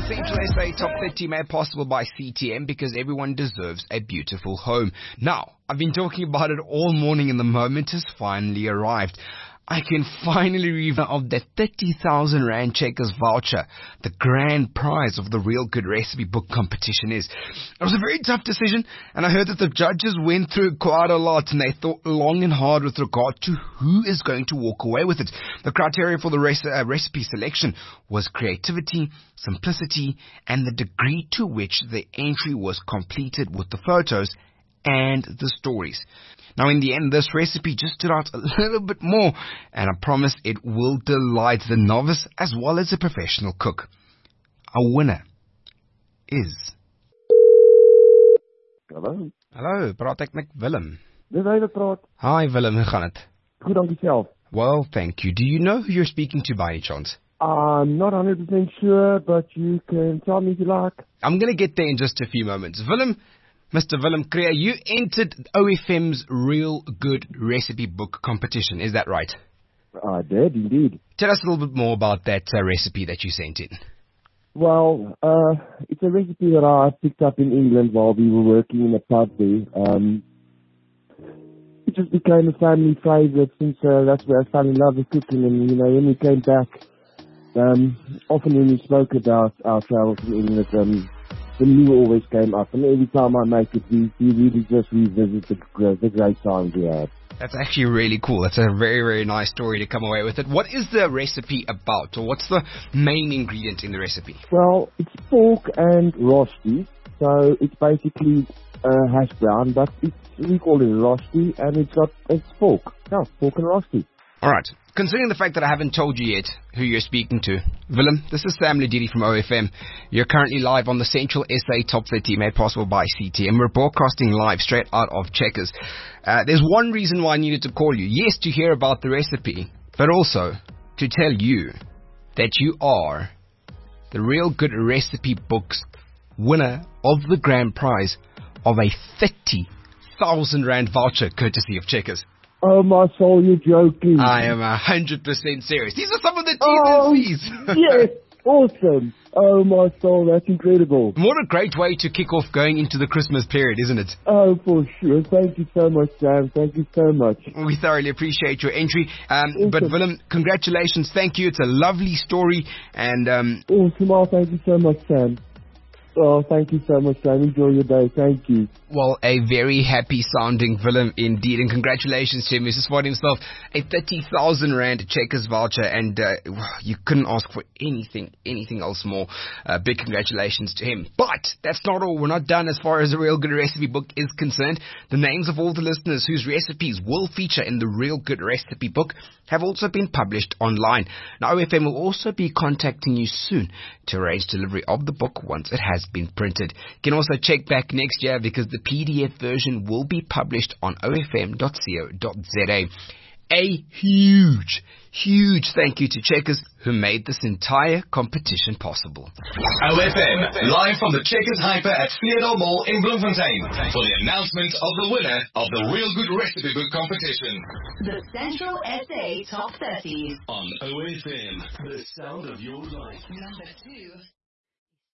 Central SA Top 30 made possible by CTM because everyone deserves a beautiful home. Now, I've been talking about it all morning and the moment has finally arrived. I can finally reveal of that 30,000 Rand Checkers voucher. The grand prize of the Real Good Recipe book competition is. It was a very tough decision, and I heard that the judges went through quite a lot and they thought long and hard with regard to who is going to walk away with it. The criteria for the recipe selection was creativity, simplicity, and the degree to which the entry was completed with the photos and the stories. Now, in the end, this recipe just stood out a little bit more, and I promise it will delight the novice as well as a professional cook. Our winner is... Hallo. Hallo, praat ek met Willem. Dis hy wat praat. Hi Willem, hoe gaan het? Goed, dankie self. Well, thank you. Do you know who you're speaking to by any chance? I'm not 100% sure, but you can tell me if you like. I'm going to get there in just a few moments. Willem, Mr. Willem Creer, you entered OFM's Real Good Recipe book competition. Is that right? I did, indeed. Tell us a little bit more about that recipe that you sent in. Well, it's a recipe that I picked up in England while we were working in a pub there. It just became a family favourite since that's where I fell in love with cooking. And, you know, when we came back, often when we spoke about our travels in England, the meal always came up, and every time I make it, we really just revisit the great times we had. That's actually really cool. That's a very, very nice story to come away with it. What is the recipe about, or what's the main ingredient in the recipe? Well, it's pork and rosti, so it's basically hash brown, but we call it rosti, and it's pork. Yeah, pork and rosti. All right. Considering the fact that I haven't told you yet who you're speaking to, Willem, this is Sam Ledidi from OFM. You're currently live on the Central SA Top 30 made possible by CTM. We're broadcasting live straight out of Checkers. There's one reason why I needed to call you. Yes, to hear about the recipe, but also to tell you that you are the Real Good Recipe Book's winner of the grand prize of a 30,000 Rand voucher courtesy of Checkers. Oh, my soul, you're joking. I am 100% serious. These are some of the T's and C's. Yes, awesome. Oh, my soul, that's incredible. What a great way to kick off going into the Christmas period, isn't it? Oh, for sure. Thank you so much, Sam. Thank you so much. We thoroughly appreciate your entry. But, Willem, congratulations. Thank you. It's a lovely story. And awesome. Oh, thank you so much, Sam. Oh, thank you so much, Sam. Enjoy your day. Thank you. Well, a very happy sounding Willem indeed. And congratulations to him. He's just for himself a 30,000 Rand Checkers voucher. And you couldn't ask for anything else more. Big congratulations to him. But that's not all. We're not done as far as the Real Good Recipe book is concerned. The names of all the listeners whose recipes will feature in the Real Good Recipe book have also been published online. Now, OFM will also be contacting you soon to arrange delivery of the book once it has been printed. You can also check back next year because the PDF version will be published on ofm.co.za. A huge thank you to Checkers who made this entire competition possible. OFM, live from the Checkers Hyper at Theodore Mall in Bloemfontein for the announcement of the winner of the Real Good Recipe Book competition. The Central SA Top 30 on OFM, the sound of your life. Number 2.